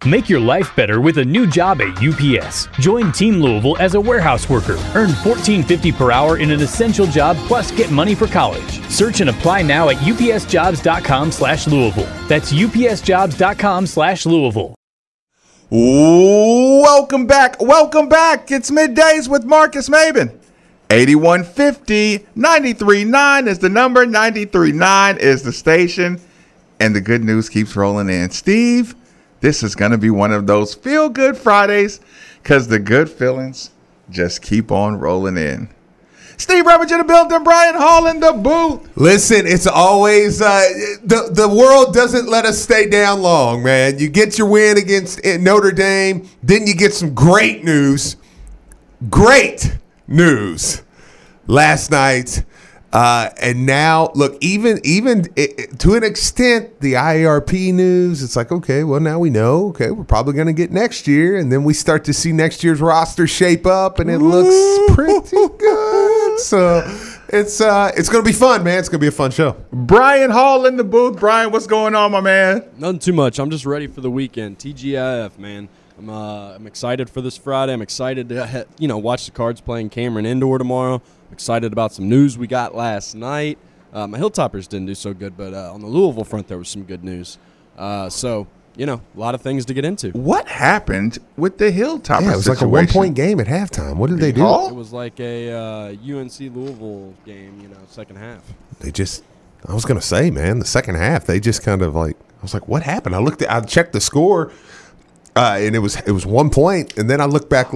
Make your life better with a new job at UPS. Join Team Louisville as a warehouse worker. Earn $14.50 per hour in an essential job, plus get money for college. Search and apply now at upsjobs.com/Louisville. That's upsjobs.com/Louisville. Welcome back. It's Middays with Marcus Maben. 8150 93.9 is the number. 93.9 is the station. And the good news keeps rolling in. Steve, this is going to be one of those feel-good Fridays because the good feelings just keep on rolling in. Steve Revich in the building, Brian Hall in the booth. Listen, it's always the world doesn't let us stay down long, man. You get your win against Notre Dame, then you get some great news last night. And now, look, even to an extent, the IARP news, it's like, okay, well, now we know. Okay, we're probably going to get next year. And then we start to see next year's roster shape up, and it looks pretty good. So it's going to be fun, man. It's going to be a fun show. Brian Hall in the booth. Brian, what's going on, my man? Nothing too much. I'm just ready for the weekend. TGIF, man. I'm excited for this Friday. I'm excited to watch the Cards playing Cameron Indoor tomorrow. I'm excited about some news we got last night. My Hilltoppers didn't do so good, but on the Louisville front there was some good news. So, a lot of things to get into. What happened with the Hilltoppers? Yeah, it was like a 1-point game at halftime. What did they do? It was like a UNC Louisville game, second half. I was going to say, man, the second half, they just kind of I was like, what happened? I checked the score. And it was 1 point, and then I look back.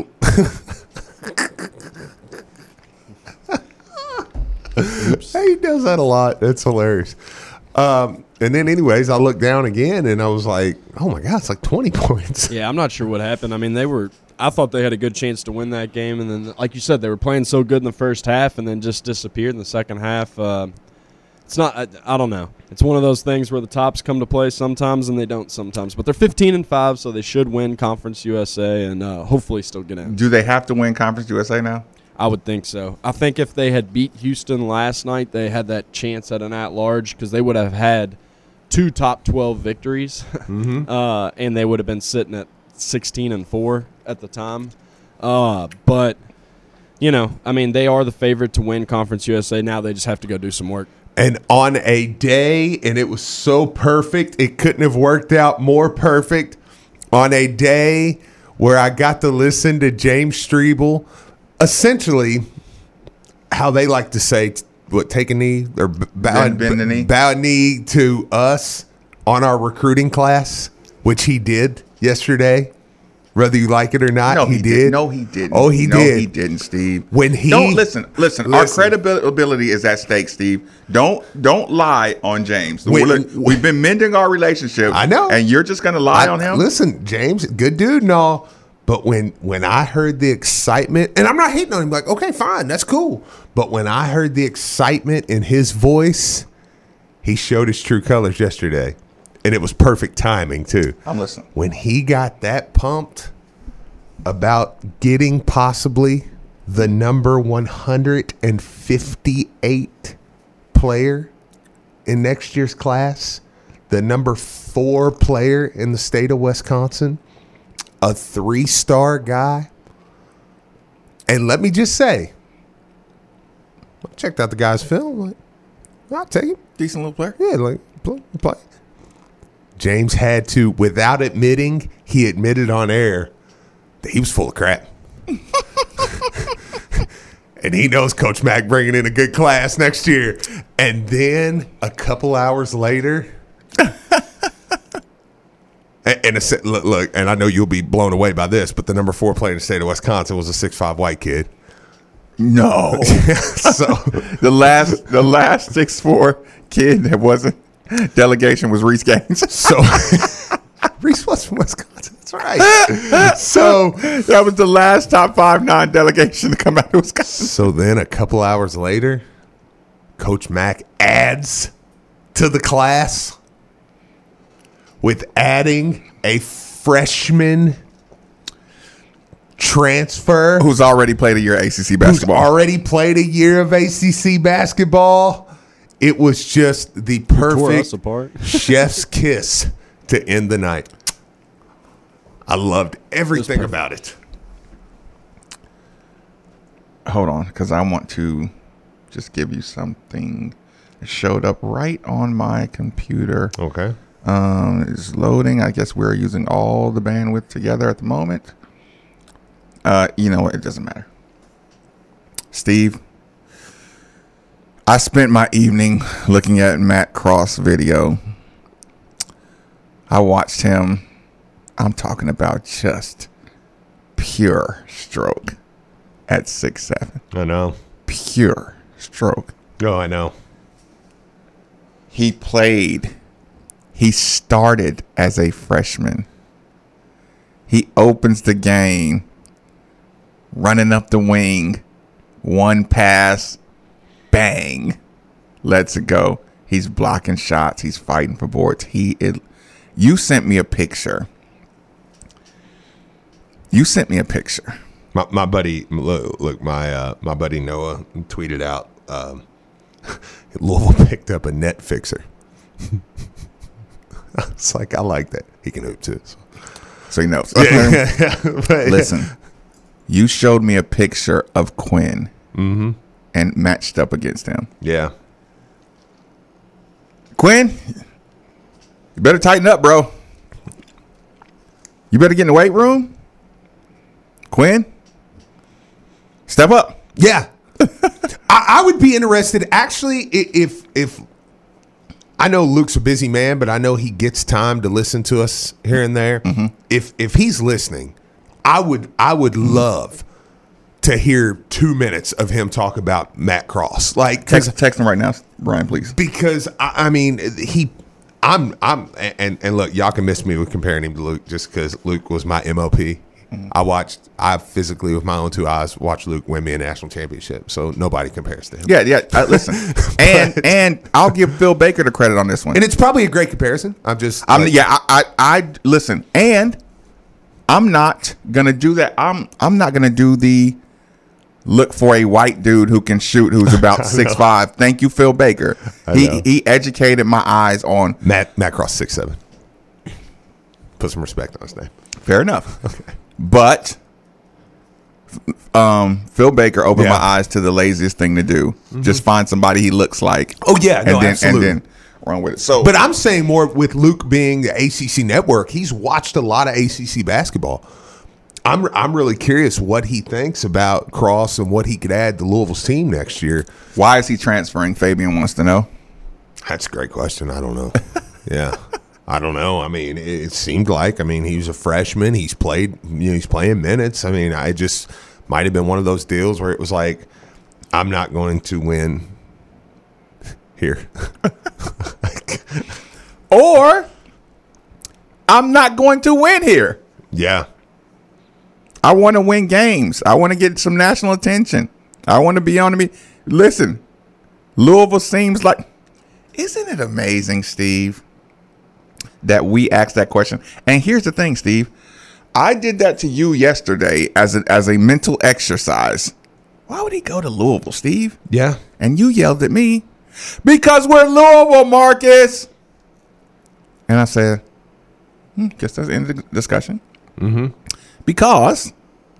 He does that a lot. It's hilarious. And then, anyways, I looked down again, and I was like, "Oh my God, it's like 20 points." Yeah, I'm not sure what happened. I mean, I thought they had a good chance to win that game, and then, like you said, they were playing so good in the first half, and then just disappeared in the second half. It's not. I don't know. It's one of those things where the tops come to play sometimes and they don't sometimes. But they're 15-5, so they should win Conference USA and hopefully still get in. Do they have to win Conference USA now? I would think so. I think if they had beat Houston last night, they had that chance at an at-large because they would have had 2 top 12 victories, and they would have been sitting at 16-4 at the time. But they are the favorite to win Conference USA. Now they just have to go do some work. And on a day, and it was so perfect, it couldn't have worked out more perfect, on a day where I got to listen to James Strebel, essentially how they like to say, take a knee or bend the knee. Bow a knee to us on our recruiting class, which he did yesterday. Whether you like it or not, no, he did. No, he didn't. Oh, he did. No, he didn't, Steve. Don't listen. Our credibility is at stake, Steve. Don't lie on James. We've been mending our relationship. I know, and you're just going to lie on him. Listen, James, good dude and all, but when I heard the excitement, and I'm not hating on him, like, okay, fine, that's cool. But when I heard the excitement in his voice, he showed his true colors yesterday. And it was perfect timing, too. I'm listening. When he got that pumped about getting possibly the number 158 player in next year's class, the number 4 player in the state of Wisconsin, a 3-star guy. And let me just say, I checked out the guy's film. I'll take him. Decent little player. Yeah, play. James had to, without admitting, he admitted on air that he was full of crap. And he knows Coach Mack bringing in a good class next year. And then a couple hours later, look, and I know you'll be blown away by this, but the number 4 player in the state of Wisconsin was a 6'5" white kid. No. So the last 6'4" kid that wasn't delegation was Reese Gaines. So Reese was from Wisconsin. That's right. So that was the last top 5 non-delegation to come out of Wisconsin. So then a couple hours later, Coach Mack adds to the class with adding a freshman transfer who's already played a year of ACC basketball. It was just the perfect chef's kiss to end the night. loved everything about it. Hold on, because I want to just give you something. It showed up right on my computer. Okay. It's loading. I guess we're using all the bandwidth together at the moment. You know what? It doesn't matter. Steve, I spent my evening looking at Matt Cross video. I watched him. I'm talking about just pure stroke at 6'7". I know. Pure stroke. Oh, I know. He started as a freshman. He opens the game, running up the wing, one pass, bang, lets it go. He's blocking shots. He's fighting for boards. You sent me a picture. My buddy, look, my buddy Noah tweeted out, Louisville picked up a net fixer. It's like, I like that. He can hoop too. So he knows. Yeah. Listen, you showed me a picture of Quinn and matched up against him. Yeah. Quinn, you better tighten up, bro. You better get in the weight room. Quinn, step up. Yeah. I would be interested, actually, if I know Luke's a busy man, but I know he gets time to listen to us here and there. Mm-hmm. If he's listening, I would love to hear 2 minutes of him talk about Matt Cross. Like, Text him right now, Brian, please. Because I mean, and look, y'all can miss me with comparing him to Luke just because Luke was my MOP. I physically, with my own two eyes, watched Luke win me a national championship. So nobody compares to him. Yeah. Listen, and I'll give Phil Baker the credit on this one. And it's probably a great comparison. I listen, and I'm not gonna do that. I'm not gonna do the look for a white dude who can shoot who's about 6'5". Thank you, Phil Baker. He educated my eyes on Matt Cross 6'7". Put some respect on his name. Fair enough. Okay. But Phil Baker opened my eyes to the laziest thing to do. Mm-hmm. Just find somebody he looks like. Oh yeah, absolutely. And then run with it. So, but I'm saying more with Luke being the ACC network. He's watched a lot of ACC basketball. I'm really curious what he thinks about Cross and what he could add to Louisville's team next year. Why is he transferring? Fabian wants to know. That's a great question. I don't know. Yeah. I don't know. I mean, it seemed like, he was a freshman. He's played, he's playing minutes. I just might have been one of those deals where it was like, I'm not going to win here. Or I'm not going to win here. Yeah. I want to win games. I want to get some national attention. I want to be on me. Listen, Louisville seems like, isn't it amazing, Steve, that we asked that question? And here's the thing, Steve. I did that to you yesterday as a mental exercise. Why would he go to Louisville, Steve? Yeah. And you yelled at me, because we're Louisville, Marcus. And I said, guess that's the end of the discussion. Mm-hmm. Because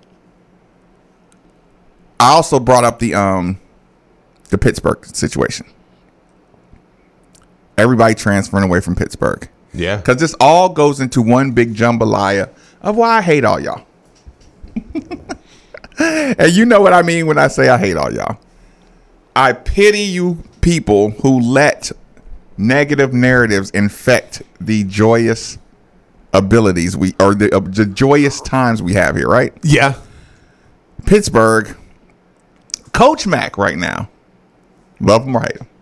I also brought up the Pittsburgh situation. Everybody transferring away from Pittsburgh. Yeah. Because this all goes into one big jambalaya of why I hate all y'all. And you know what I mean when I say I hate all y'all. I pity you people who let negative narratives infect the joyous abilities the joyous times we have here, right? Yeah. Pittsburgh, Coach Mack right now, love him or hate him,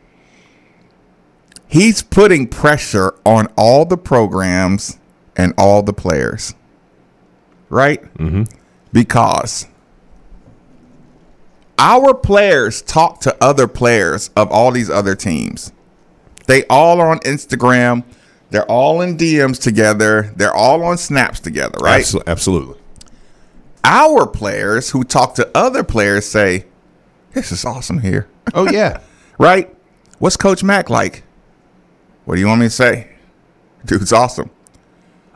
he's putting pressure on all the programs and all the players, right? Mm-hmm. Because our players talk to other players of all these other teams. They all are on Instagram. They're all in DMs together. They're all on snaps together, right? Absolutely. Our players who talk to other players say, this is awesome here. Oh, yeah. Right? What's Coach Mack like? What do you want me to say? Dude's awesome.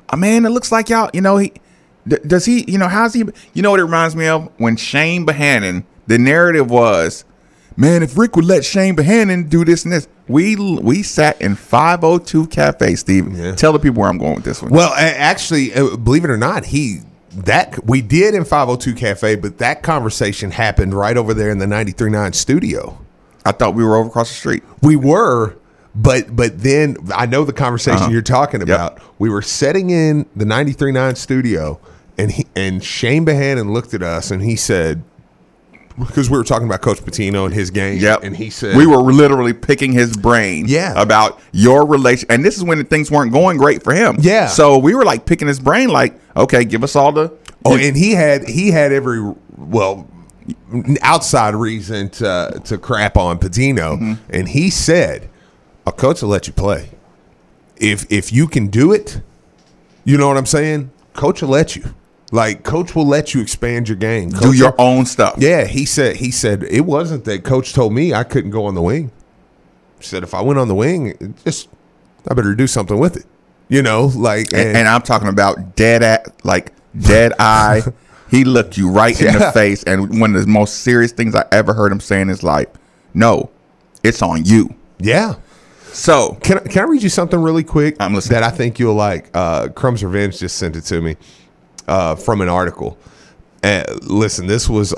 Man, it looks like y'all, does he, how's he, what it reminds me of? When Shane Bohannon, the narrative was, man, if Rick would let Shane Bohannon do this and this. We sat in 502 Cafe, Steve. Yeah. Tell the people where I'm going with this one. Well, actually, believe it or not, we did in 502 Cafe, but that conversation happened right over there in the 93.9 studio. I thought we were over across the street. We were, but then I know the conversation you're talking about. Yep. We were sitting in the 93.9 studio, and Shane Bohannon looked at us and he said, because we were talking about Coach Pitino and his game. Yep. And he said, we were literally picking his brain. Yeah. About your relation. And this is when things weren't going great for him. Yeah. So we were like picking his brain, like, okay, give us all the. Oh, and he had every outside reason to crap on Pitino, and he said, "A coach will let you play if you can do it. You know what I'm saying? Coach will let you. Like coach will let you expand your game, Do your own stuff." Yeah, he said it wasn't that coach told me I couldn't go on the wing. He said if I went on the wing, I better do something with it. And I'm talking about dead eye. He looked you right in the face. And one of the most serious things I ever heard him saying is like, no, it's on you. Yeah. So Can I read you something really quick I'm listening. that I think you'll like? Crumb's Revenge just sent it to me from an article. Listen, this was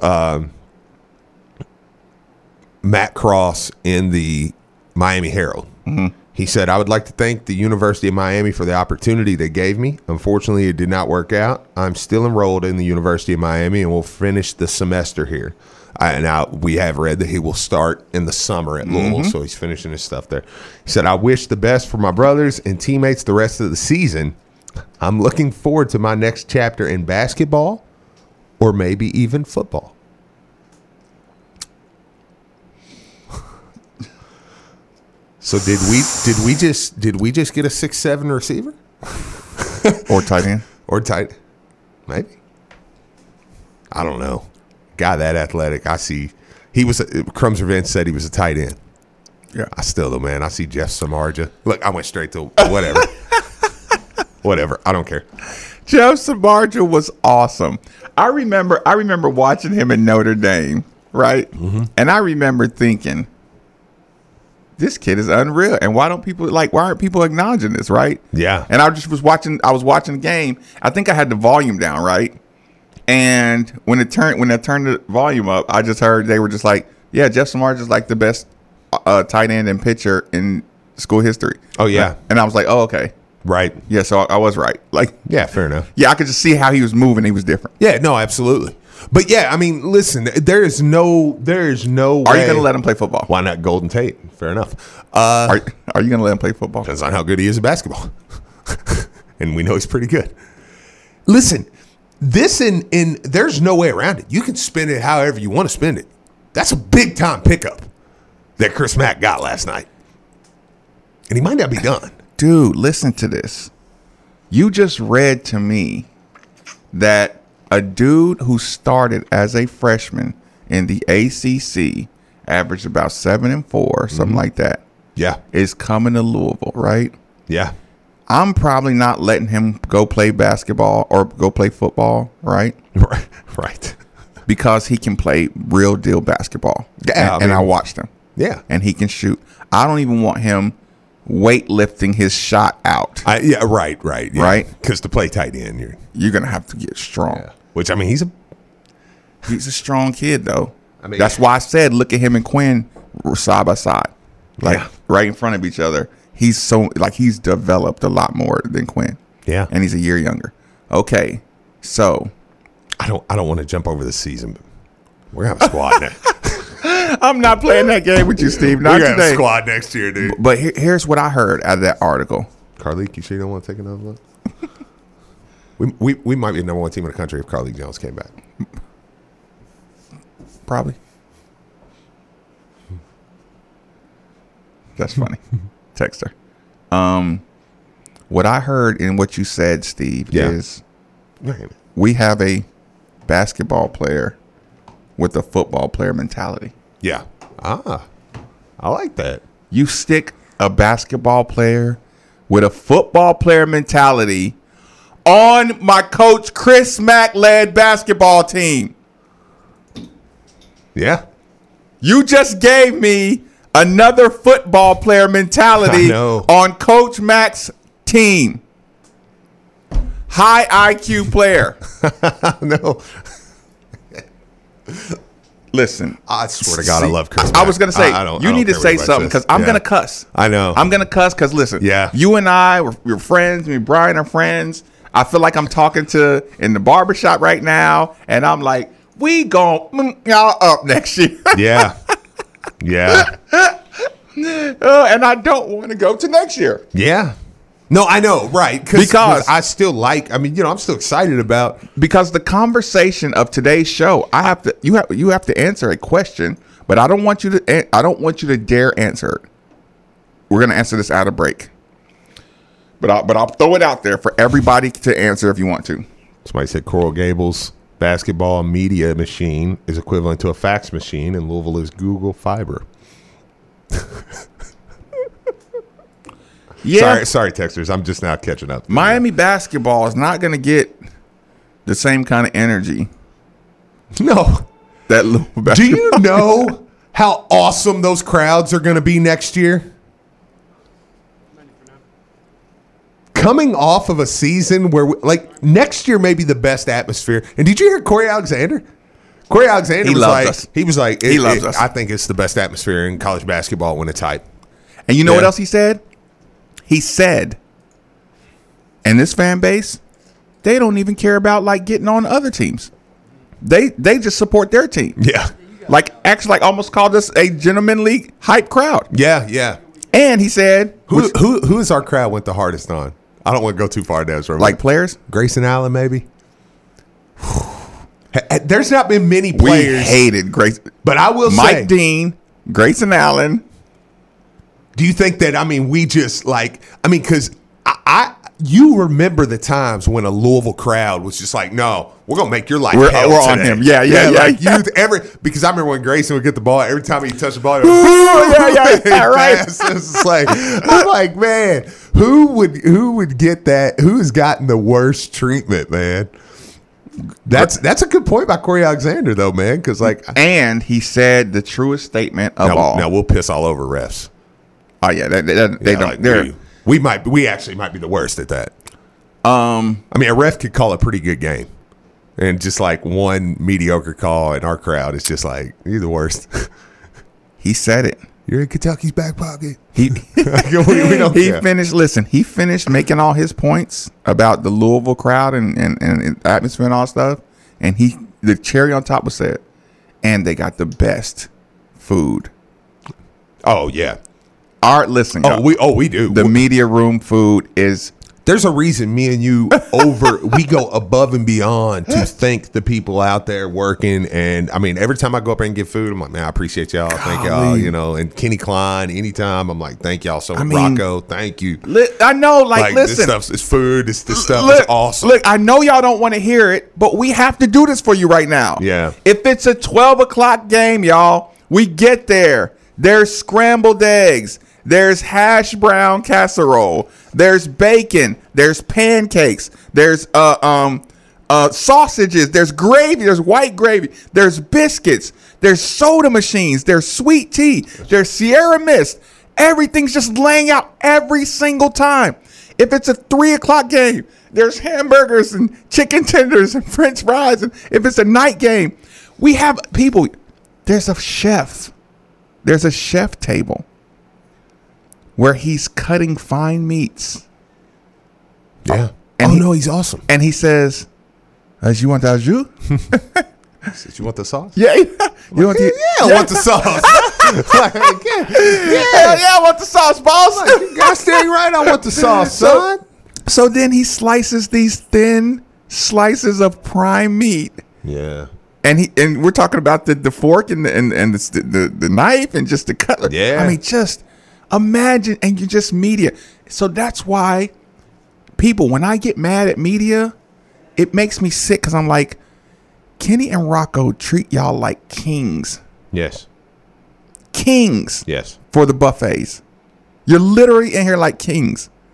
Matt Cross in the Miami Herald. Mm-hmm. He said, "I would like to thank the University of Miami for the opportunity they gave me. Unfortunately, it did not work out. I'm still enrolled in the University of Miami and will finish the semester here." Now, we have read that he will start in the summer at Louisville, so he's finishing his stuff there. He said, "I wish the best for my brothers and teammates the rest of the season. I'm looking forward to my next chapter in basketball or maybe even football." So did we just get a 6'7" receiver or tight end or tight? Maybe. I don't know. Guy that athletic. I see. He was. Crumb's Revenge said he was a tight end. Yeah. I still though, man. I see Jeff Samardzija. Look, I went straight to whatever. Whatever. I don't care. Jeff Samardzija was awesome. I remember watching him in Notre Dame, right? Mm-hmm. And I remember thinking, this kid is unreal. And why aren't people acknowledging this, right? Yeah. And I was watching the game. I think I had the volume down, right? And when I turned the volume up, I just heard they were just like, yeah, Jeff Samardzija is like the best tight end and pitcher in school history. Oh, yeah. And I was like, oh, okay. Right. Yeah, so I was right. Like, yeah, fair enough. Yeah, I could just see how he was moving. He was different. Yeah, no, absolutely. But yeah, I mean, listen, there is no way. Are you going to let him play football? Why not Golden Tate? Fair enough. Are you going to let him play football? Depends on how good he is at basketball. And we know he's pretty good. Listen, this in there's no way around it. You can spend it however you want to spend it. That's a big time pickup that Chris Mack got last night. And he might not be done. Dude, listen to this. You just read to me that a dude who started as a freshman in the ACC, averaged about 7-4, something like that. Yeah. Is coming to Louisville, right? Yeah. I'm probably not letting him go play basketball or go play football, right? Right. Because he can play real deal basketball. Yeah. And I watched him. Yeah. And he can shoot. I don't even want him weightlifting his shot out. Yeah, right. Yeah. Right? Because to play tight end, you're going to have to get strong. Yeah. Which, I mean, he's a strong kid, though. I mean, that's why I said look at him and Quinn side by side, right in front of each other. He's developed a lot more than Quinn. Yeah. And he's a year younger. Okay. So I don't want to jump over the season, but we're going to have a squad next. I'm not playing that game with you, Steve. Not we're today. Have a squad next year, dude. But here's what I heard out of that article. Carleek, you sure you don't want to take another look? we might be the number one team in the country if Carleek Jones came back. Probably. That's funny. Text her. What I heard in what you said, Steve, is we have a basketball player with a football player mentality. Yeah. I like that. You stick a basketball player with a football player mentality on my coach Chris Mack led basketball team. Yeah. You just gave me another football player mentality on Coach Mack's team. High IQ player. No. Listen. I swear to God, I love Chris Mack. I was going to say, you need to say something because I'm going to cuss. I know. I'm going to cuss because, listen, you and I, we're friends. Me and Brian are friends. I feel like I'm talking to in the barbershop right now, and I'm like, we gon' y'all up next year. Yeah. Yeah. And I don't want to go to next year. Yeah. No, I know, right? Because I still like. I mean, I'm still excited about because the conversation of today's show. You have to answer a question, but I don't want you to dare answer it. We're gonna answer this out of break, but I'll throw it out there for everybody to answer if you want to. Somebody said Coral Gables basketball media machine is equivalent to a fax machine, and Louisville is Google Fiber. Yeah. Sorry, texters. I'm just now catching up. Miami basketball is not going to get the same kind of energy. No. That Louisville basketball. Do you know how awesome those crowds are going to be next year? Coming off of a season where, next year may be the best atmosphere. And did you hear Corey Alexander? Corey Alexander he was like, he loves us. I think it's the best atmosphere in college basketball when it's hype. And you know what else he said? He said, and this fan base, they don't even care about getting on other teams. They just support their team. Yeah. Actually almost called us a gentlemanly hype crowd. Yeah, yeah. And he said, who is our crowd went the hardest on? I don't want to go too far down this road. Players? Grayson Allen, maybe? There's not been many players. We hated Grayson. But I will say, Mike Dean, Grayson Allen. Do you think that, we just because you remember the times when a Louisville crowd was just like, no, we're going to make your life hell we're today. on him. Yeah. Because I remember when Grayson would get the ball, every time he touched the ball, he right. It's like, I'm like, man, who would get that? Who has gotten the worst treatment, man? That's a good point by Corey Alexander, though, man, because and he said the truest statement of all. Now, we'll piss all over refs. Oh yeah, they don't. We actually might be the worst at that. A ref could call a pretty good game, and just one mediocre call in our crowd is just you're the worst. He said it. You're in Kentucky's back pocket. We don't care. Finished. Listen, he finished making all his points about the Louisville crowd and atmosphere and all stuff, and the cherry on top was said, and they got the best food. Oh yeah. Listen. We do. The media room food is. There's a reason me and you we go above and beyond to thank the people out there working. And every time I go up there and get food, I'm like, man, I appreciate y'all. Thank y'all. And Kenny Klein, anytime I'm like, thank y'all so much. Rocco, thank you. I know, listen. This stuff is food. This stuff is awesome. Look, I know y'all don't want to hear it, but we have to do this for you right now. Yeah. If it's a 12 o'clock game, y'all, we get there. There's scrambled eggs. There's hash brown casserole. There's bacon. There's pancakes. There's sausages. There's gravy. There's white gravy. There's biscuits. There's soda machines. There's sweet tea. There's Sierra Mist. Everything's just laying out every single time. If it's a 3 o'clock game, there's hamburgers and chicken tenders and French fries. And if it's a night game, we have people. There's a chef. There's a chef table where he's cutting fine meats. Yeah. And no, he's awesome. And he says, you want that jus? Says, you want the sauce? Yeah. You want I want the sauce. I want the sauce, boss. God's dang right, I want the sauce, son. So then he slices these thin slices of prime meat. Yeah. And we're talking about the fork and the knife and just the cutler. Yeah. Just imagine, and you just media. So that's why people, when I get mad at media, it makes me sick because I'm like, Kenny and Rocco treat y'all like kings. Yes. Kings. Yes. For the buffets. You're literally in here like kings.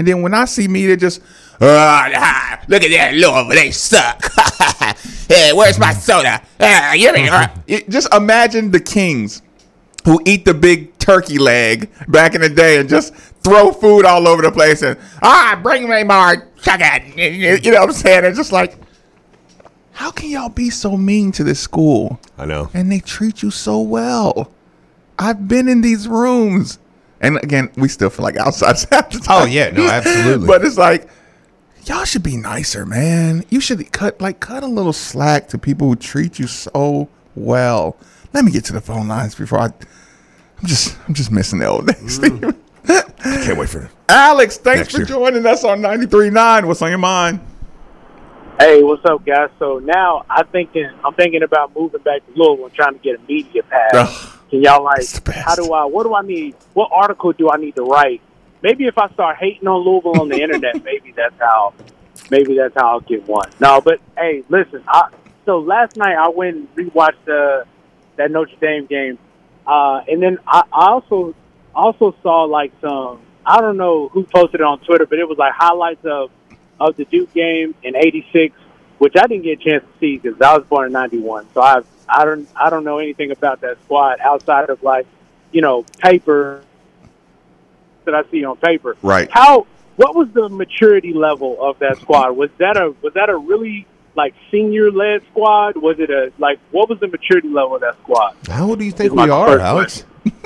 And then when I see media just, look at that Louisville, they suck. Hey, where's my soda? Just imagine the Kings who eat the big turkey leg back in the day and just throw food all over the place and, bring me more chicken. You know what I'm saying? It's just like, how can y'all be so mean to this school? I know. And they treat you so well. I've been in these rooms. And again, we still feel like outsiders half the time. Oh, yeah. No, absolutely. But it's like, y'all should be nicer, man. You should cut a little slack to people who treat you so well. Let me get to the phone lines before I'm just missing the old days. I can't wait for it. Alex, thanks for joining us on 93.9. What's on your mind? Hey, what's up, guys? So now I'm thinking about moving back to Louisville and trying to get a media pass. Can y'all what do I need? What article do I need to write? Maybe if I start hating on Louisville on the internet, maybe that's how I'll get one. No, but hey, listen. So last night I went and rewatched that Notre Dame game, and then I also saw like some, I don't know who posted it on Twitter, but it was like highlights of the Duke game in '86, which I didn't get a chance to see because I was born in '91. So I don't know anything about that squad outside of paper that I see on paper. Right. What was the maturity level of that squad? Was that a really senior led squad? Was it what was the maturity level of that squad? How old do you think we are, Alex?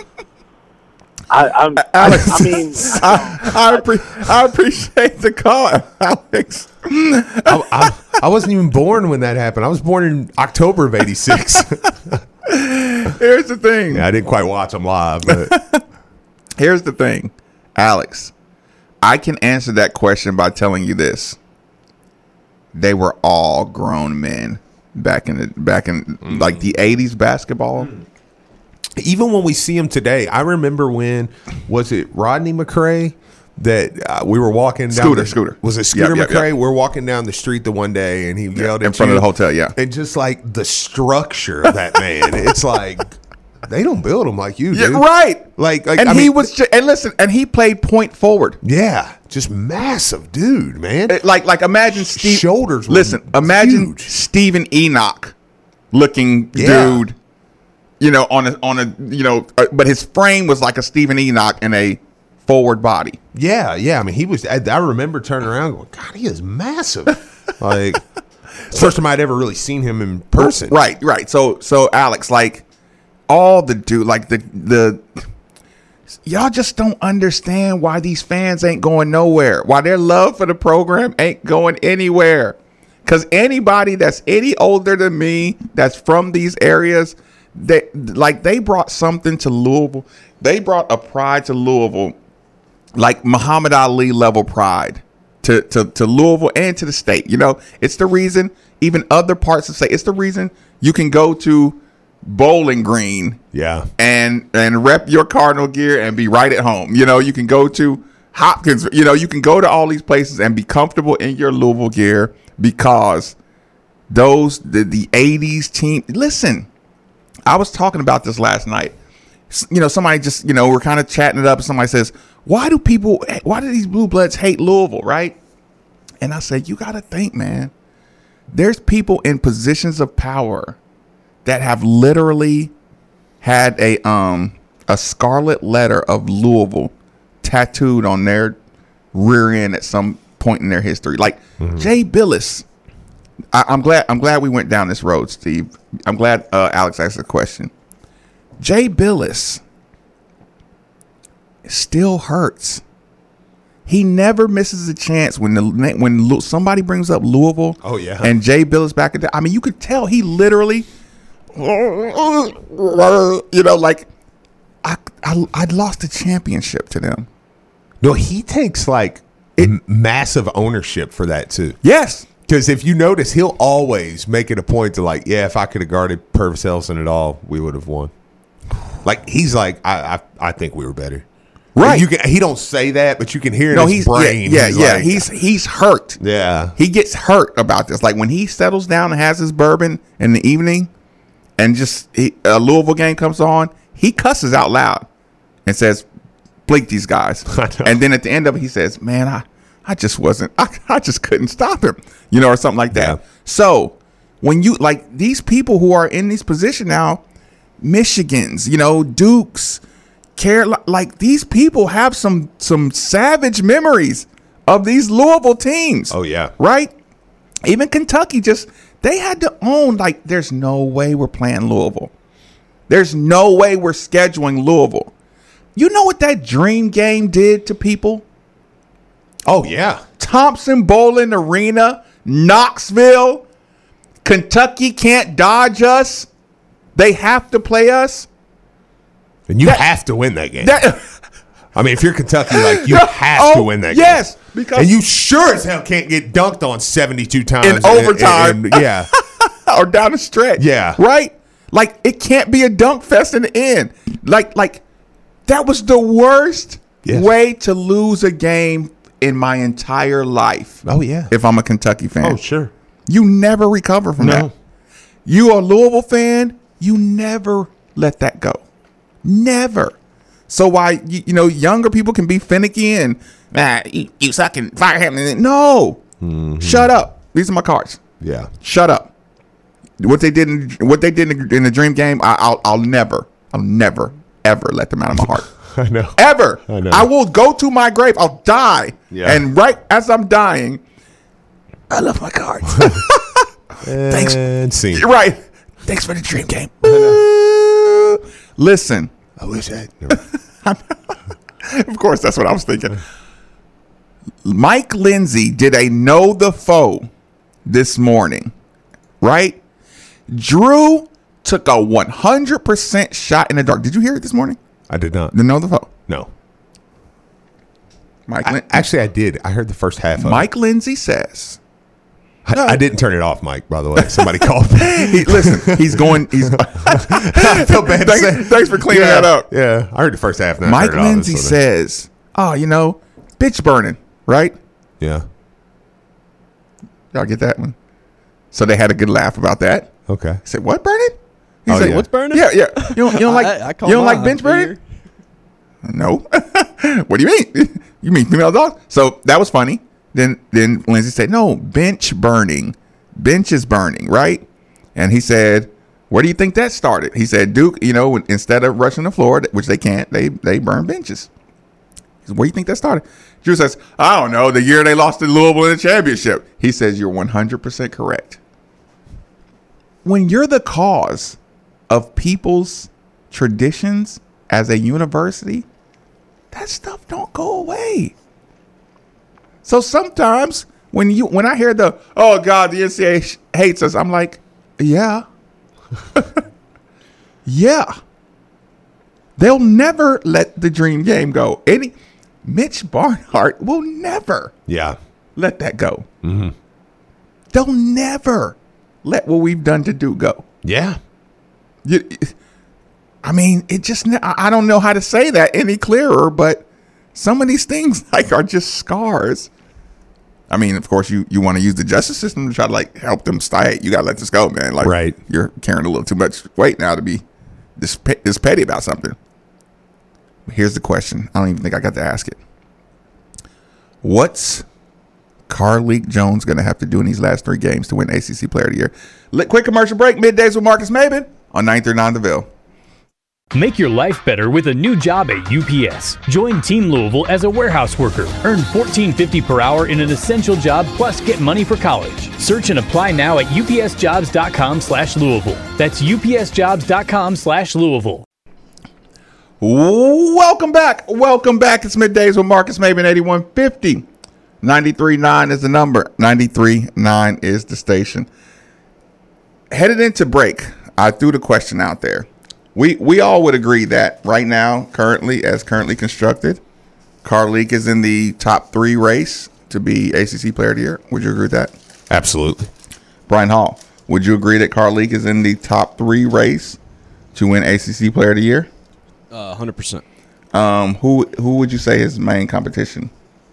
I appreciate the call, Alex. I wasn't even born when that happened. I was born in October of '86. Here's the thing. Yeah, I didn't quite watch them live, but here's the thing, Alex. I can answer that question by telling you this: they were all grown men back in the '80s basketball. Even when we see him today, I remember when, was it Rodney McCray that we were walking down? Scooter. Was it Scooter McCray? We're walking down the street the one day and he yelled at in front of the hotel, And just like the structure of that man, it's like, they don't build them like you do. Yeah, right. And he played point forward. Yeah. Just massive dude, man. Imagine Steve. Shoulders. Imagine huge. Stephen Enoch looking dude. But his frame was like a Stephen Enoch in a forward body. Yeah. I mean, he was. I remember turning around going, God, he is massive. First time I'd ever really seen him in person. Right. So Alex, all the dude, the y'all just don't understand why these fans ain't going nowhere. Why their love for the program ain't going anywhere. Because anybody that's any older than me that's from these areas. They brought something to Louisville. They brought a pride to Louisville, like Muhammad Ali level pride to Louisville and to the state. It's the reason even other parts of the state. It's the reason you can go to Bowling Green, and rep your Cardinal gear and be right at home. You can go to Hopkins. You can go to all these places and be comfortable in your Louisville gear because the '80s team. Listen. I was talking about this last night. Somebody just, we're kind of chatting it up. And somebody says, why do these blue bloods hate Louisville, right? And I said, you got to think, man. There's people in positions of power that have literally had a scarlet letter of Louisville tattooed on their rear end at some point in their history. Jay Billis. I'm glad we went down this road, Steve. I'm glad Alex asked the question. Jay Billis still hurts. He never misses a chance when somebody brings up Louisville. Oh yeah, and Jay Billis back at that. I mean, you could tell he literally, I lost a championship to them. No, he takes massive ownership for that too. Yes. Because if you notice, he'll always make it a point to if I could have guarded Purvis Ellison at all, we would have won. He's I think we were better. Right. He don't say that, but you can hear it in his brain. Yeah. He's hurt. Yeah. He gets hurt about this. When he settles down and has his bourbon in the evening and a Louisville game comes on, he cusses out loud and says, bleak these guys. And then at the end of it, he says, man, I just wasn't, I just couldn't stop him, or something like that. Yeah. So when you, like, these people who are in this position now, Michigans, Dukes, like, these people have some savage memories of these Louisville teams. Oh, yeah. Right? Even Kentucky they had to own, like, there's no way we're playing Louisville. There's no way we're scheduling Louisville. You know what that dream game did to people? Oh, yeah. Thompson Bowling Arena, Knoxville, Kentucky can't dodge us. They have to play us. And you have to win that game. I mean, if you're Kentucky, like, you have to win that game. Yes. Because and you sure as hell can't get dunked on 72 times. In overtime. Yeah. Or down the stretch. Yeah. Right? Like, it can't be a dunk fest in the end. Like that was the worst way to lose a game in my entire life. Oh, yeah. If I'm a Kentucky fan. Oh, sure. You never recover from that. You are a Louisville fan, you never let that go. Never. So why, younger people can be finicky and, you suck and fire him. No. Mm-hmm. Shut up. These are my cards. Yeah. Shut up. What they did in the dream game, I'll never, ever let them out of my heart. I know. Ever. I know. I will go to my grave. I'll die. Yeah. And right as I'm dying, I love my cards. Thanks. And see. Right. Thanks for the dream game. Listen. I wish I Of course, that's what I was thinking. Mike Lindsay did a know the foe this morning, right? Drew took a 100% shot in the dark. Did you hear it this morning? I did not. The know the foe. No. Actually, I did. I heard the first half of Mike Lindsay says. I didn't turn it off, Mike, by the way. Somebody called me. Listen, he's going. I feel bad to say. Thanks for cleaning that up. Yeah, I heard the first half. Mike Lindsay says, bitch burning, right? Yeah. Y'all get that one? So they had a good laugh about that. Okay. He said, what burning? He Oh, said, yeah. What's burning? Yeah. You don't like bench burning? No. What do you mean? You mean female dogs? So that was funny. Then Lindsay said, no, bench burning. Bench is burning, right? And he said, where do you think that started? He said, Duke, instead of rushing the floor, which they can't, they burn benches. He said, where do you think that started? Drew says, I don't know, the year they lost to Louisville in the championship. He says, you're 100% correct. When you're the cause of people's traditions as a university, that stuff don't go away. So sometimes when I hear the, oh God, the NCAA hates us, I'm like, yeah. Yeah. They'll never let the dream game go. Mitch Barnhart will never let that go. Mm-hmm. They'll never let what we've done to Duke go. Yeah. I mean, I don't know how to say that any clearer, but some of these things are just scars. I mean, of course, you want to use the justice system to try to help them stay. You got to let this go, man. Right. You're carrying a little too much weight now to be this petty about something. Here's the question. I don't even think I got to ask it. What's Carlik Jones going to have to do in these last 3 games to win ACC Player of the Year? Quick commercial break. Middays with Marcus Maben on 939 The Ville. Make your life better with a new job at UPS. Join Team Louisville as a warehouse worker. Earn $14.50 per hour in an essential job, plus get money for college. Search and apply now at upsjobs.com/Louisville. That's upsjobs.com/Louisville. Welcome back. It's Middays with Marcus Maben, 8150. 93.9 is the number. 93.9 is the station. Headed into break, I threw the question out there. We all would agree that right now, currently constructed, Carlik is in the top 3 race to be ACC Player of the Year. Would you agree with that? Absolutely. Brian Hall, would you agree that Carlik is in the top 3 race to win ACC Player of the Year? 100%. Who would you say is main competition?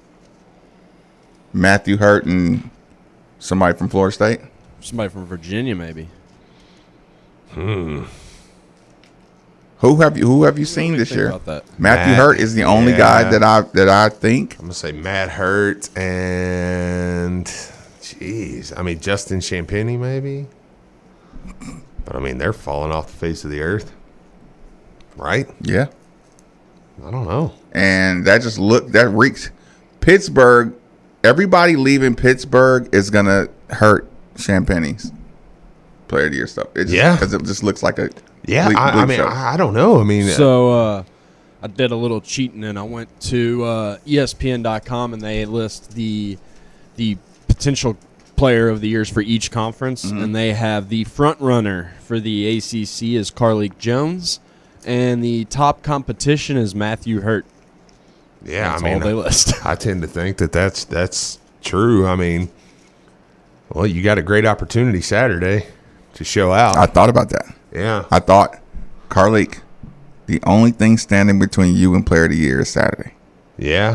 Matthew Hurt and somebody from Florida State? Somebody from Virginia, maybe. Who have you seen this year? About that. Matthew Hurt is the only guy that I think. I'm gonna say Matt Hurt and Justin Champagny maybe. But I mean, they're falling off the face of the earth, right? Yeah. I don't know. And that reeks. Pittsburgh. Everybody leaving Pittsburgh is gonna hurt Champagny's player of the year stuff. Because it just looks like a. Yeah, bleep show. I don't know. I mean, so I did a little cheating, and I went to ESPN.com, and they list the potential player of the years for each conference, and they have the front runner for the ACC is Carlik Jones, and the top competition is Matthew Hurt. Yeah, that's all they list. I tend to think that's true. I mean, well, you got a great opportunity Saturday to show out. I thought about that. Yeah. I thought, Carlik, the only thing standing between you and player of the year is Saturday. Yeah.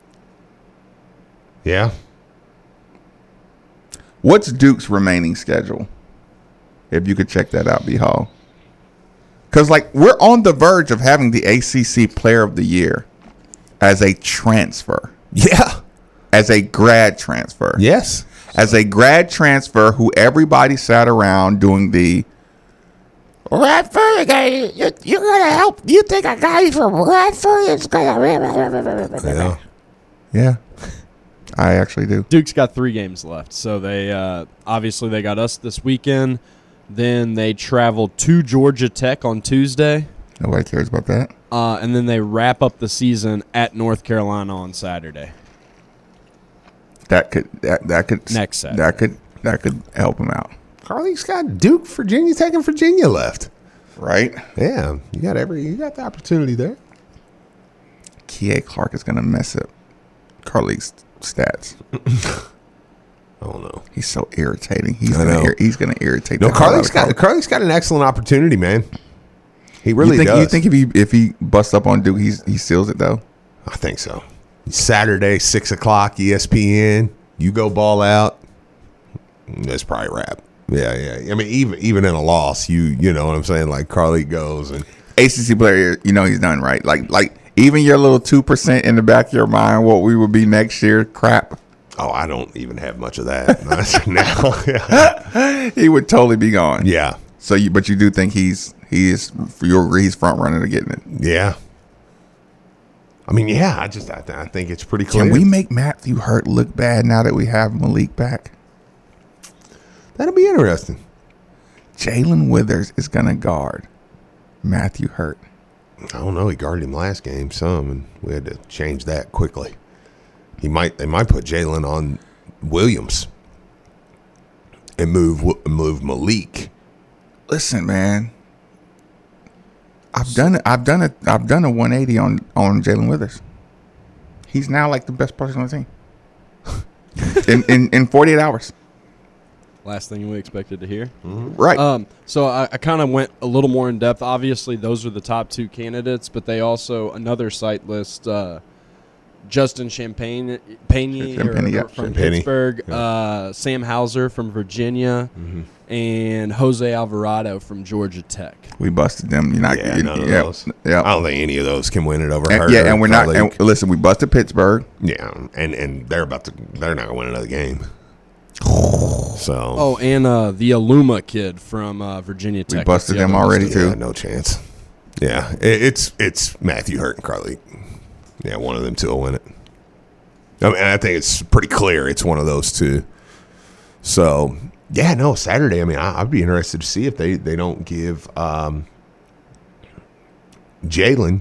Yeah. What's Duke's remaining schedule? If you could check that out, B. Hall. Because, we're on the verge of having the ACC player of the year as a transfer. Yeah. As a grad transfer. Yes. As a grad transfer who everybody sat around doing the Radford, you're going to help. You think a guy from Radford is going to. Yeah. I actually do. Duke's got 3 games left. So they obviously they got us this weekend. Then they travel to Georgia Tech on Tuesday. Nobody cares about that. And then they wrap up the season at North Carolina on Saturday. That could next Saturday. That could help him out. Carlik's got Duke, Virginia Tech, and Virginia left. Right? Yeah, you got the opportunity there. K.A. Clark is going to mess up Carlik's stats. I don't know. He's so irritating. He's going to irritate. No, Carlik's got an excellent opportunity, man. He really does. You think if he busts up on Duke, he seals it though? I think so. Saturday, 6:00, ESPN. You go ball out. That's probably a wrap. Yeah. I mean, even in a loss, you know what I'm saying? Like Carlik goes and ACC player, he's done right. Like even your little 2% in the back of your mind, what we will be next year, crap. Oh, I don't even have much of that now. He would totally be gone. Yeah. So, but you do think he's front runner to getting it? Yeah. I mean, yeah. I think it's pretty clear. Can we make Matthew Hurt look bad now that we have Malik back? That'll be interesting. Jalen Withers is going to guard Matthew Hurt. I don't know. He guarded him last game some, and we had to change that quickly. They might put Jalen on Williams and move Malik. Listen, man. I've done a 180 on Jalen Withers. He's now like the best person on the team. in 48 hours. Last thing we expected to hear. Mm-hmm. Right. So I kind of went a little more in depth. Obviously, those are the top 2 candidates, but they also, another site lists Justin Champagny from Pittsburgh, Sam Hauser from Virginia, and Jose Alvarado from Georgia Tech. We busted them. None of those. Yeah. I don't think any of those can win it over her. Yeah, and we're not. And listen, we busted Pittsburgh. Yeah, and they're not going to win another game. So. Oh, and the Aluma kid from Virginia Tech. We busted them already too. Yeah, no chance. Yeah, it's Matthew Hurt and Carlik. Yeah, one of them two will win it. I mean, I think it's pretty clear it's one of those two. So, yeah, no, Saturday, I mean, I'd be interested to see if they don't give Jalen,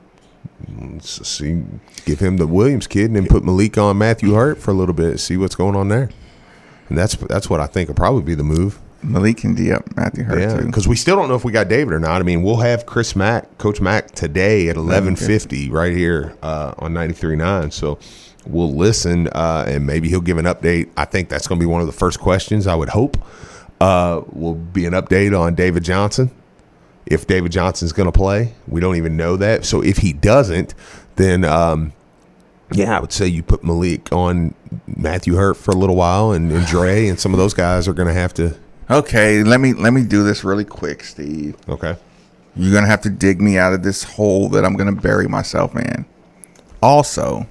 give him the Williams kid and then put Malik on Matthew Hurt for a little bit, see what's going on there. And that's what I think will probably be the move. Malik can D up Matthew Hurt too. Because we still don't know if we got David or not. I mean, we'll have Coach Mack today at 11:50 right here on 93.9. So we'll listen and maybe he'll give an update. I think that's going to be one of the first questions, I would hope. Will be an update on David Johnson. If David Johnson's going to play, we don't even know that. So if he doesn't, then I would say you put Malik on Matthew Hurt for a little while, and Dre and some of those guys are going to have to. Okay, let me do this really quick, Steve. Okay. You're going to have to dig me out of this hole that I'm going to bury myself in. Also,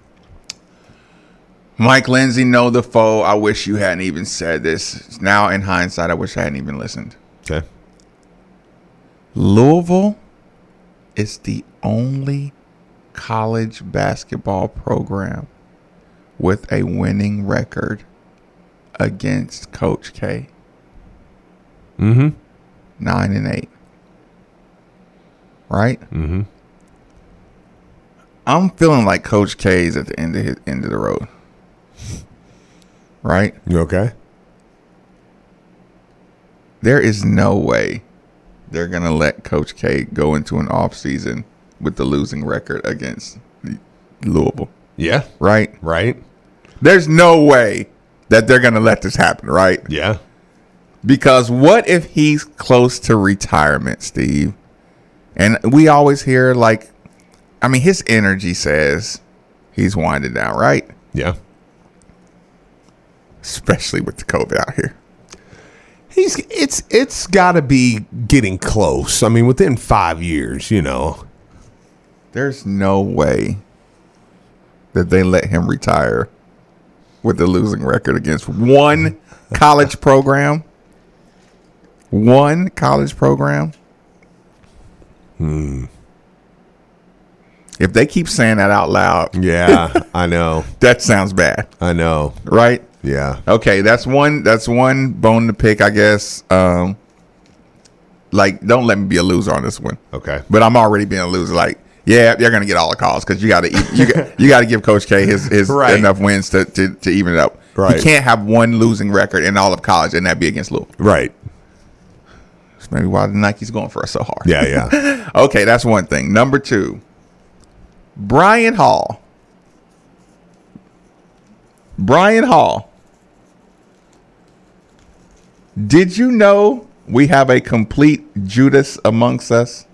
Mike Lindsay, know the foe. I wish you hadn't even said this. Now, in hindsight, I wish I hadn't even listened. Okay. Louisville is the only college basketball program with a winning record against Coach K. 9-8. Right? I'm feeling like Coach K is at the end of the road. Right? You okay? There is no way they're going to let Coach K go into an offseason with the losing record against Louisville. Yeah. Right? Right. There's no way that they're going to let this happen, right? Yeah. Because what if he's close to retirement, Steve? And we always hear, like, I mean, his energy says he's winding down, right? Yeah. Especially with the COVID out here. It's got to be getting close. I mean, within 5 years, you know. There's no way that they let him retire with a losing record against one college program. One college program. If they keep saying that out loud, Yeah, I know. that sounds bad, I know. right? Yeah. Okay, that's one bone to pick, I guess. Like, don't let me be a loser on this one. Okay. But I'm already being a loser. Like, yeah, they're gonna get all the calls because you got to give Coach K his Right. enough wins to even it up. Right. He can't have one losing record in all of college and that be against Louisville. Right. That's maybe why the Nike's going for us so hard. Yeah, yeah. Okay, that's one thing. Number two, Brian Hall. Brian Hall. Did you know we have a complete Judas amongst us?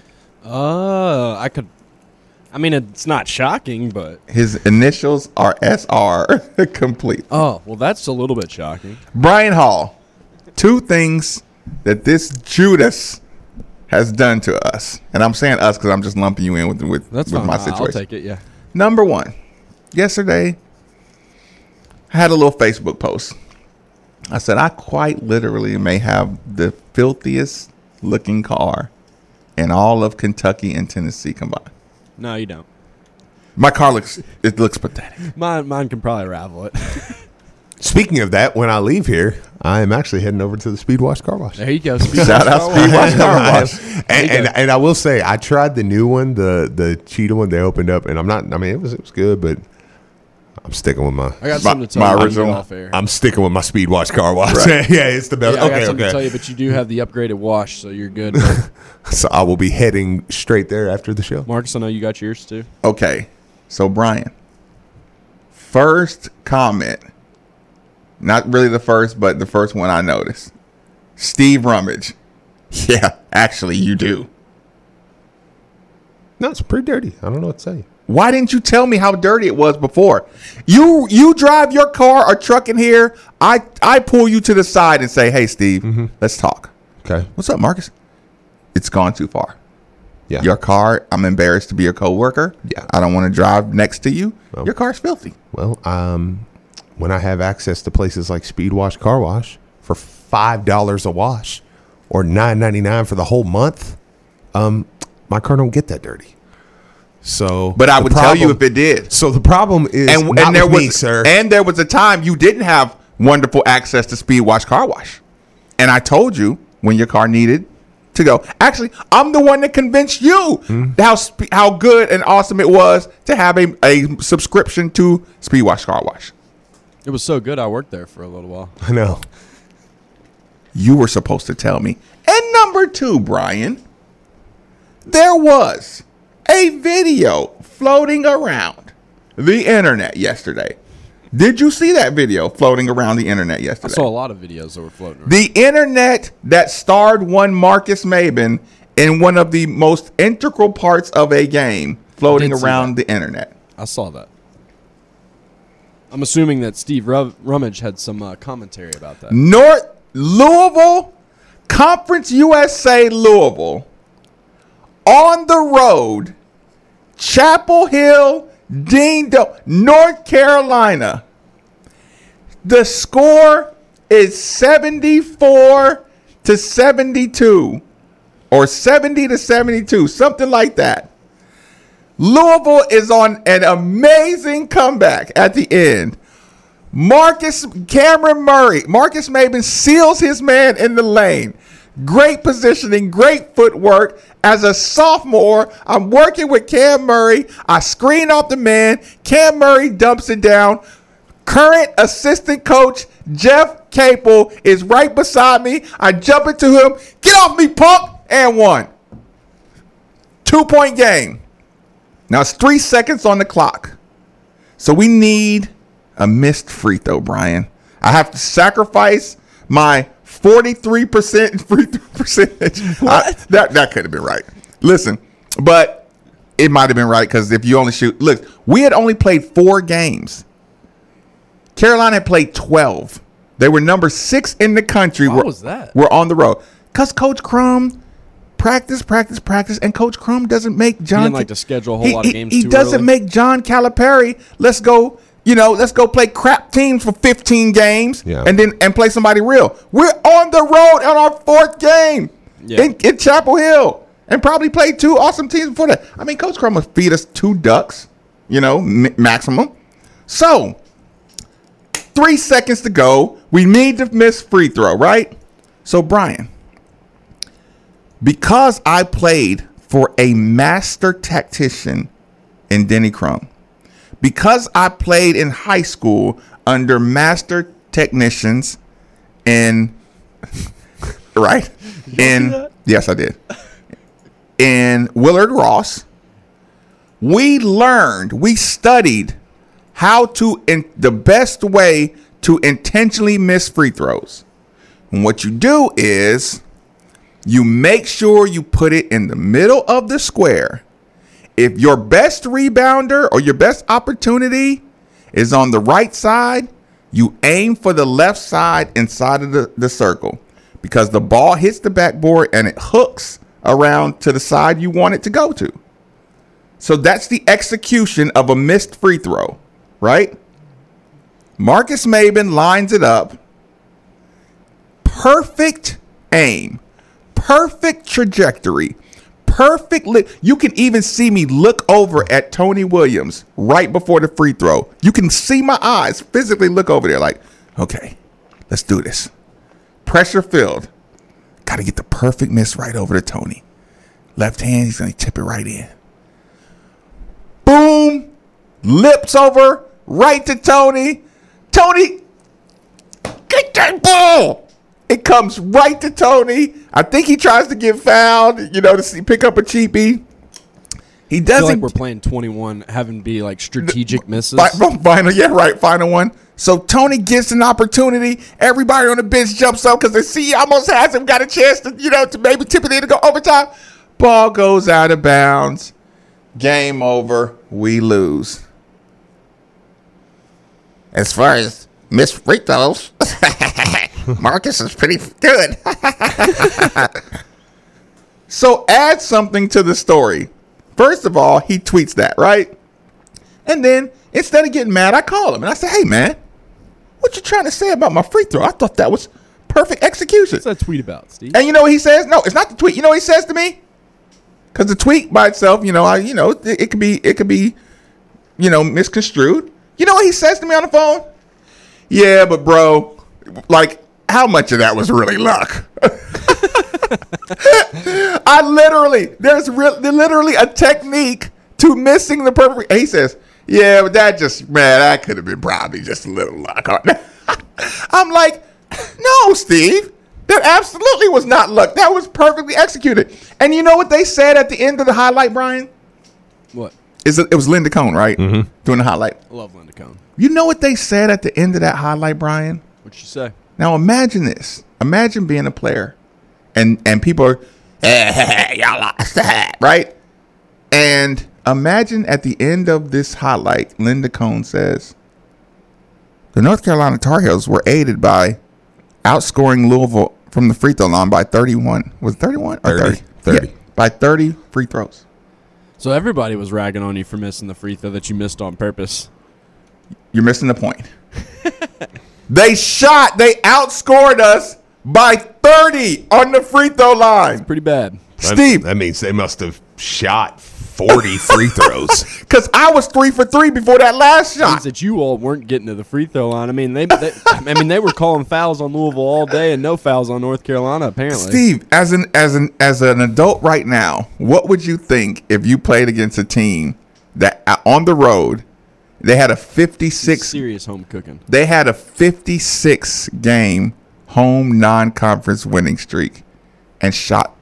I mean, it's not shocking, but. His initials are SR. Complete. Oh, well, that's a little bit shocking. Brian Hall. Two things that this Judas has done to us. And I'm saying us because I'm just lumping you in with That's with fine. my situation. I'll take it, yeah. Number one, yesterday, I had a little Facebook post. I said, I quite literally may have the filthiest looking car in all of Kentucky and Tennessee combined. No, you don't. My car looks pathetic. Mine can probably rival it. Speaking of that, when I leave here, I am actually heading over to the Speed Wash Car Wash. There you go. Shout out Speed Wash Car Wash. And I will say, I tried the new one, the Cheetah one they opened up, and it was good, but I'm sticking with my. I got something to tell my you. original- Off air. I'm sticking with my Speed Wash Car Wash. Right. Yeah, it's the best. Yeah, I got something to tell Okay. you, but you do have the upgraded wash, so you're good. So I will be heading straight there after the show. Marcus, I know you got yours too. Okay, so Brian, first comment, not really the first, but the first one I noticed. Steve Rummage. Yeah, actually, you do. No, it's pretty dirty. I don't know what to say. Why didn't you tell me how dirty it was before? You drive your car or truck in here. I pull you to the side and say, "Hey, Steve, let's talk." Okay. What's up, Marcus? It's gone too far. Yeah. Your car, I'm embarrassed to be your coworker. Yeah. I don't want to drive next to you. Well- Your car's filthy. Well, when I have access to places like Speed Wash Car Wash for $5 a wash or $9.99 for the whole month, my car don't get that dirty. So, But I the would tell you problem- if it did. So the problem is not there with was me, sir. And there was a time you didn't have wonderful access to Speed Wash Car Wash. And I told you when your car needed to go. Actually, I'm the one that convinced you how good and awesome it was to have a subscription to Speed Wash Car Wash. It was so good, I worked there for a little while. I know. You were supposed to tell me. And number two, Brian, there was a video floating around the internet yesterday. Did you see that video floating around the internet I yesterday? saw a lot of videos that were floating around. The internet that starred one Marcus Maben in one of the most integral parts of a game floating I did see around that. the internet. I saw that. I'm assuming that Steve Rummage had some commentary about that. North Louisville, Conference USA Louisville on the road, Chapel Hill, North Carolina. The score is 74-72 or 70-72, something like that. Louisville is on an amazing comeback at the end. Marcus Maben seals his man in the lane. Great positioning, great footwork. As a sophomore, I'm working with Cam Murray. I screen off the man. Cam Murray dumps it down. Current assistant coach Jeff Capel is right beside me. I jump into him. Get off me, punk! And 1. 2-point game. Now it's 3 seconds on the clock. So we need a missed free throw, Brian. I have to sacrifice my 43% free throw percentage. That could have been right. Listen, but it might have been right because if you only shoot. Look, we had only played 4 games. Carolina had played 12. They were number 6 in the country. Why was that? We're on the road. Because Coach Crum practice, and Coach Crum doesn't make John. He didn't like to schedule a whole lot of games He too doesn't early. make John Calipari, let's go play crap teams for 15 games and play somebody real. We're on the road on our 4th game in Chapel Hill and probably played 2 awesome teams before that. I mean, Coach Crum will feed us 2 ducks, maximum. So 3 seconds to go. We need to miss free throw, right? So, Brian, because I played for a master tactician in Denny Crum, because I played in high school under master technicians in, right? Yes, I did. In Willard Ross, we studied how to, the best way to intentionally miss free throws. And what you do is you make sure you put it in the middle of the square. If your best rebounder or your best opportunity is on the right side, you aim for the left side inside of the circle because the ball hits the backboard and it hooks around to the side you want it to go to. So that's the execution of a missed free throw, right? Marcus Maben lines it up. Perfect aim. Perfect trajectory. Perfect. You can even see me look over at Tony Williams right before the free throw. You can see my eyes physically look over there like, okay, let's do this. Pressure filled. Got to get the perfect miss right over to Tony. Left hand, he's going to tip it right in. Boom. Lips over right to Tony. Tony, get that ball. It comes right to Tony. I think he tries to get fouled, to pick up a cheapie. He doesn't. I feel like we're playing 21, having be like strategic misses. Final one. So Tony gets an opportunity. Everybody on the bench jumps up because they see he almost has him, got a chance to, to maybe tip it in to go overtime. Ball goes out of bounds. Game over. We lose. As far as missed free throws, Marcus is pretty good. So add something to the story. First of all, he tweets that, right? And then instead of getting mad, I call him and I say, hey, man, what you trying to say about my free throw? I thought that was perfect execution. What's that tweet about, Steve? And you know what he says? No, it's not the tweet. You know what he says to me? Because the tweet by itself, it could be misconstrued. You know what he says to me on the phone? Yeah, but bro, like, how much of that was really luck? There's literally a technique to missing the perfect. He says, yeah, but that could have been probably just a little luck. I'm like, no, Steve, that absolutely was not luck. That was perfectly executed. And you know what they said at the end of the highlight, Brian? What? It was Linda Cohn, right? Mm-hmm. Doing the highlight. I love Linda Cohn. You know what they said at the end of that highlight, Brian? What'd she say? Now imagine this. Imagine being a player, and people are, hey, y'all lost that, right? And imagine at the end of this highlight, Linda Cohn says, the North Carolina Tar Heels were aided by outscoring Louisville from the free throw line by 31. Was it 31 or 30? 30. Yeah, by 30 free throws. So everybody was ragging on you for missing the free throw that you missed on purpose. You're missing the point. They outscored us by 30 on the free throw line. Pretty bad. Steve. That means they must have shot 40 free throws. Because I was 3 for 3 before that last Means shot. that you all weren't getting to the free throw line. I mean, they were calling fouls on Louisville all day and no fouls on North Carolina. Apparently, Steve, as an adult right now, what would you think if you played against a team that on the road they had a 56 serious home cooking? They had a 56 game home non-conference winning streak and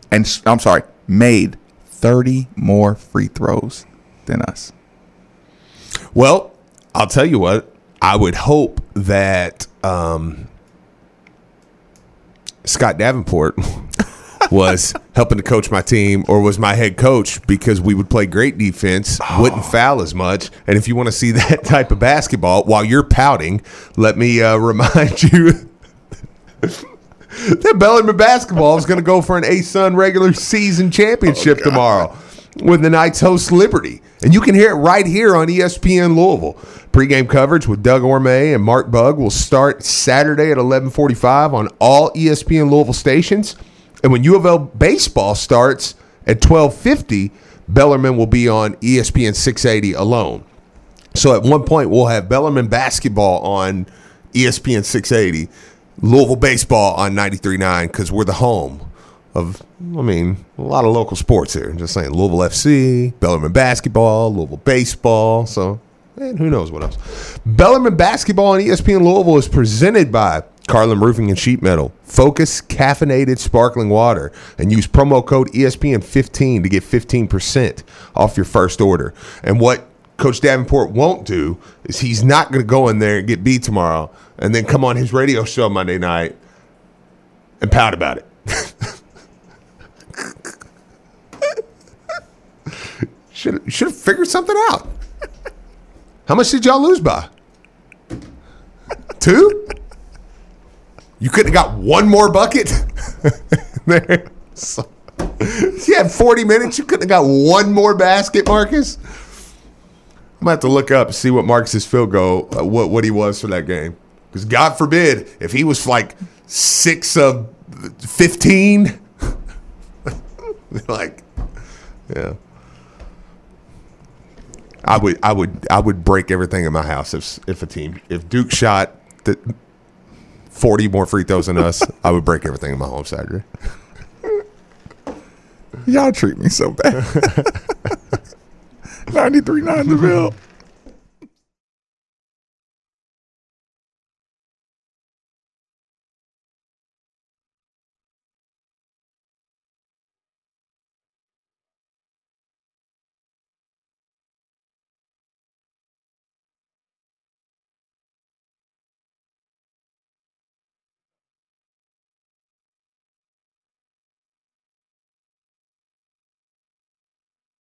made 30 more free throws than us. Well, I'll tell you what. I would hope that Scott Davenport was helping to coach my team or was my head coach, because we would play great defense, wouldn't foul as much. And if you want to see that type of basketball while you're pouting, let me remind you that Bellarmine basketball is going to go for an ASUN regular season championship tomorrow when the Knights host Liberty. And you can hear it right here on ESPN Louisville. Pre-game coverage with Doug Orme and Mark Bugg will start Saturday at 11:45 on all ESPN Louisville stations. And when U of L baseball starts at 12:50, Bellarmine will be on ESPN 680 alone. So at one point, we'll have Bellarmine basketball on ESPN 680, Louisville baseball on 93.9, because we're the home of, a lot of local sports here. I'm just saying, Louisville FC, Bellarmine basketball, Louisville baseball. So, and who knows what else. Bellarmine basketball on ESPN Louisville is presented by Carlin Roofing and Sheet Metal. Focus caffeinated sparkling water and use promo code ESPN15 to get 15% off your first order. And what Coach Davenport won't do is he's not going to go in there and get beat tomorrow and then come on his radio show Monday night and pout about it. Should have figured something out. How much did y'all lose by? 2? You couldn't have got one more bucket? There. So, you had 40 minutes. You couldn't have got one more basket, Marcus? I'm going to have to look up and see what Marcus's field goal, what he was for that game. Because God forbid, if he was like 6 of 15, like, yeah. I would break everything in my house if Duke shot 40 more free throws than us. I would break everything in my home Saturday. Y'all treat me so bad. 93.9 the Ville.